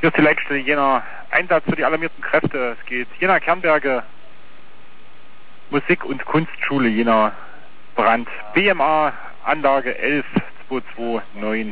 Hier ist die Leitstelle Jena. Einsatz für die alarmierten Kräfte. Es geht Jena Kernberge, Musik- und Kunstschule Jena, Brand. BMA Anlage 11229.